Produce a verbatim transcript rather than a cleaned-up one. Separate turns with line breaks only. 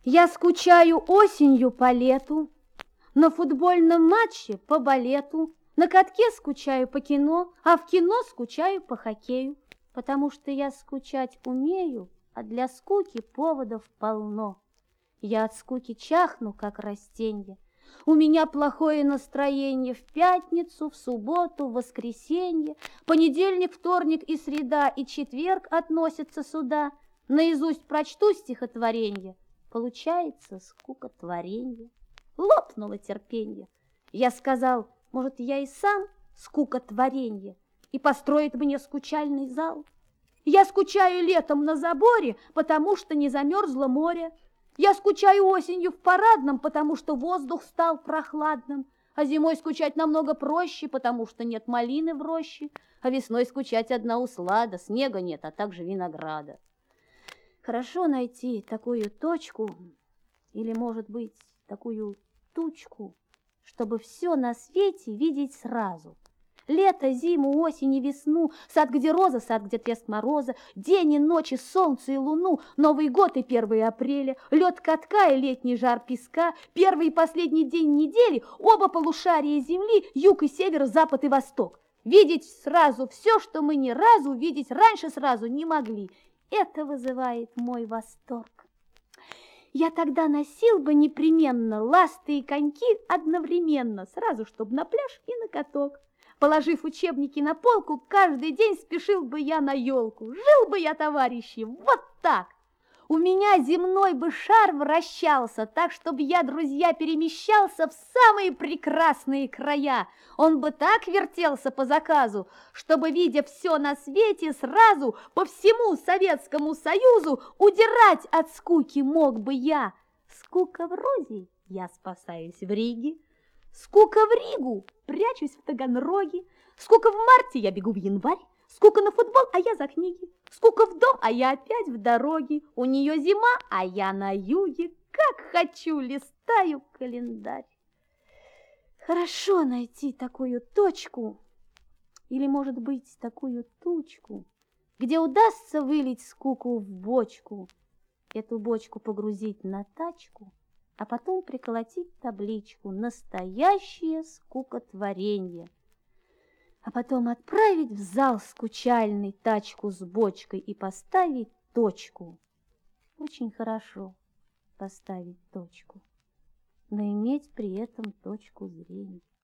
Я скучаю осенью по лету, на футбольном матче по балету, на катке скучаю по кино, а в кино скучаю по хоккею, потому что я скучать умею, а для скуки поводов полно. Я от скуки чахну, как растенье, у меня плохое настроение в пятницу, в субботу, в воскресенье, понедельник, вторник и среда, и четверг относятся сюда. Наизусть прочту стихотворенье, получается скукотворенье. Лопнуло терпенье. Я сказал, может, я и сам скукотворенье, и построит мне скучальный зал. Я скучаю летом на заборе, потому что не замерзло море. Я скучаю осенью в парадном, потому что воздух стал прохладным, а зимой скучать намного проще, потому что нет малины в роще, а весной скучать одна услада, снега нет, а также винограда. Хорошо найти такую точку, или, может быть, такую тучку, чтобы все на свете видеть сразу. Лето, зиму, осень и весну, сад, где роза, сад, где треск мороза, день и ночь, и солнце, и луну, Новый год и первое апреля, лед катка и летний жар песка, первый и последний день недели, оба полушария земли, юг и север, запад и восток. Видеть сразу все, что мы ни разу видеть раньше сразу не могли. Это вызывает мой восторг. Я тогда носил бы непременно ласты и коньки одновременно, сразу, чтобы на пляж и на каток. Положив учебники на полку, каждый день спешил бы я на елку. Жил бы я, товарищи, вот так. У меня земной бы шар вращался, так, чтобы я, друзья, перемещался в самые прекрасные края. Он бы так вертелся по заказу, чтобы, видя все на свете, сразу по всему Советскому Союзу удирать от скуки мог бы я. Скука в розе, я спасаюсь в Риге. Скука в Ригу, прячусь в Таганроге. Скука в марте, я бегу в январь. Скука на футбол, а я за книги. Скука в дом, а я опять в дороге. У нее зима, а я на юге. Как хочу, листаю календарь. Хорошо найти такую точку, или, может быть, такую тучку, где удастся вылить скуку в бочку, эту бочку погрузить на тачку, а потом приколотить табличку «Настоящее скукотворенье», а потом отправить в зал скучальный тачку с бочкой и поставить точку. Очень хорошо поставить точку, но иметь при этом точку зрения.